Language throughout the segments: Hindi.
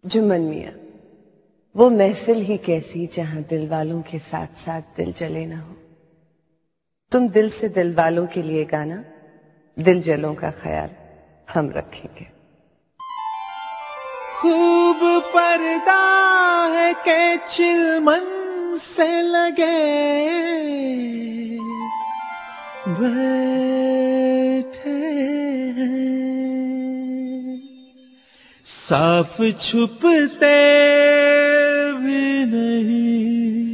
जुम्मन मियां, वो महफिल ही कैसी जहां दिल वालों के साथ साथ दिल जले ना हो। तुम दिल से दिल वालों के लिए गाना, दिल जलों का ख्याल हम रखेंगे। खूब पर्दा है के चिलमन से लगे बैठे हैं, साफ छुपते भी नहीं,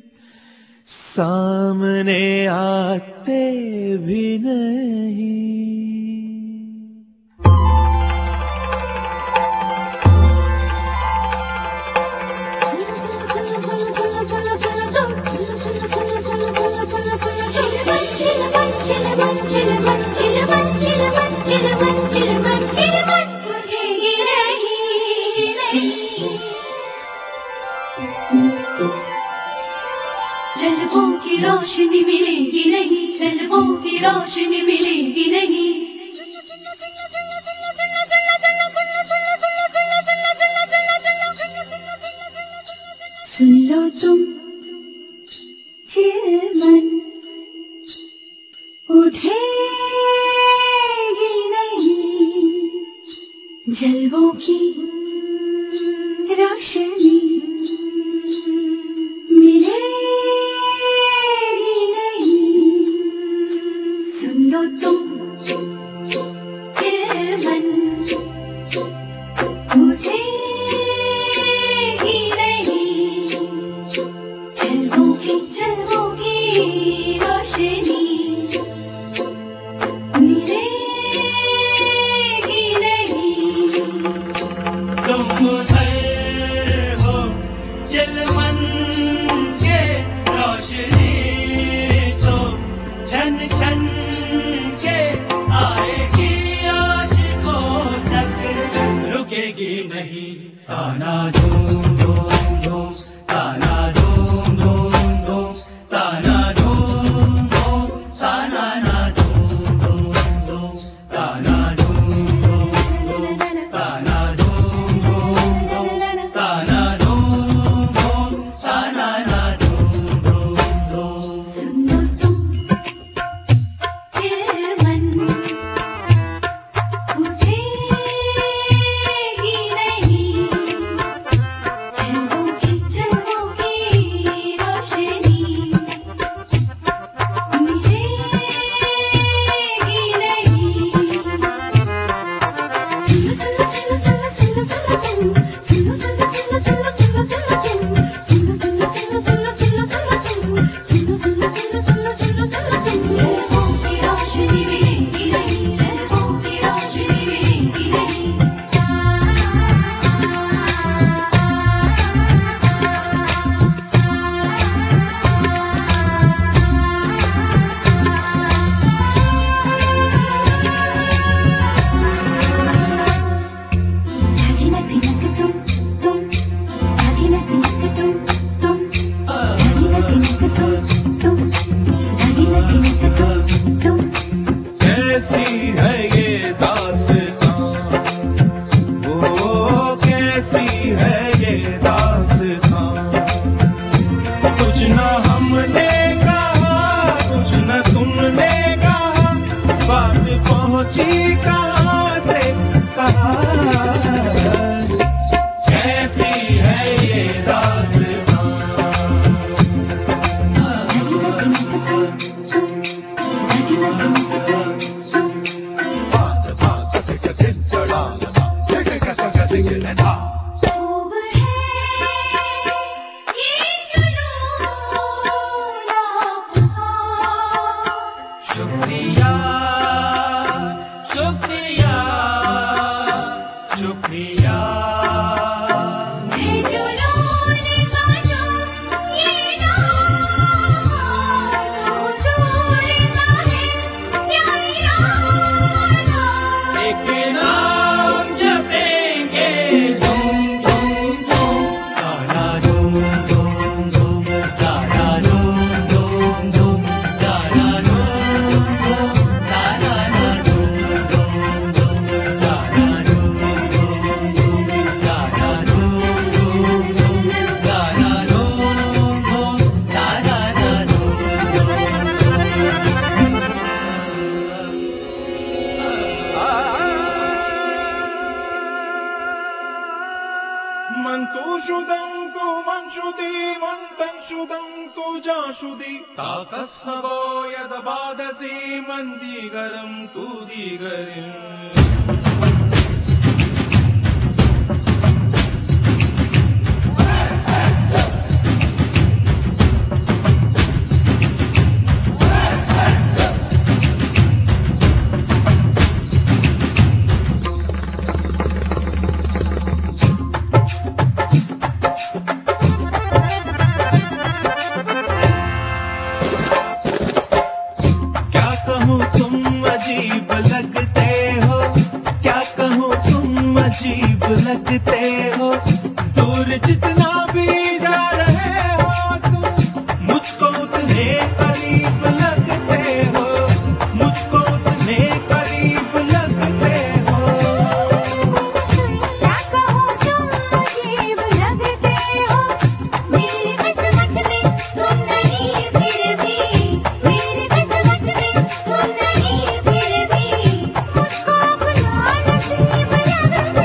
सामने आते भी नहीं। जलवों की रोशनी मिलेगी नहीं, जलवों की रोशनी मिलेगी नहीं। सुन लो तुम ये मन उठेगी नहीं, जलवों की रोशनी मन्तुषुदं तु मन्षुति मन्तंशुदं तु जाशुदि ताकस्नवो यदबाधसि मन्दीगरं तु दीगरिम् लगते हो दूर जितना भी जा रहे हो तुम मुझको उतने करीब लगते हो मुझको उतने करीब लगते हो क्या कहूँ तुम अजीब लगते हो मेरी किस्मत में तुम नहीं फिर भी मेरी किस्मत में तुम नहीं फिर भी मुझको अपना नसीब लगते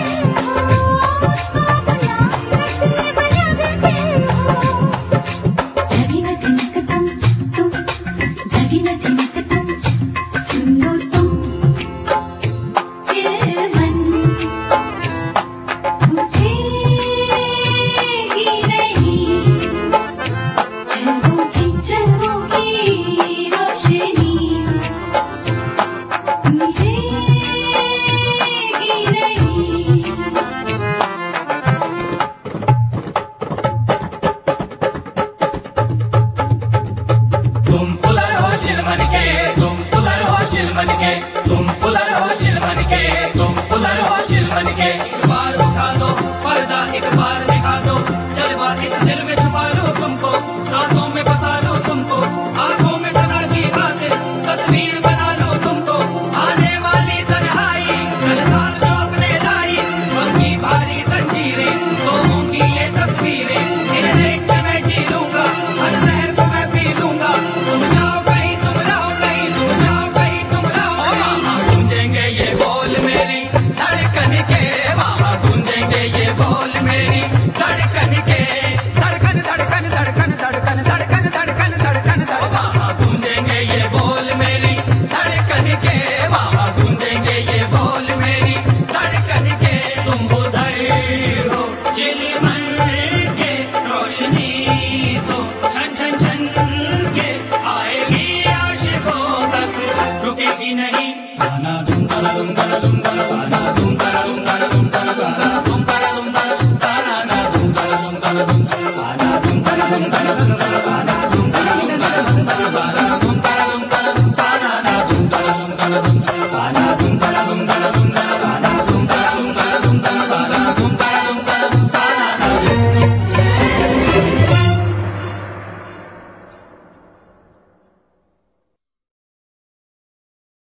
नहीं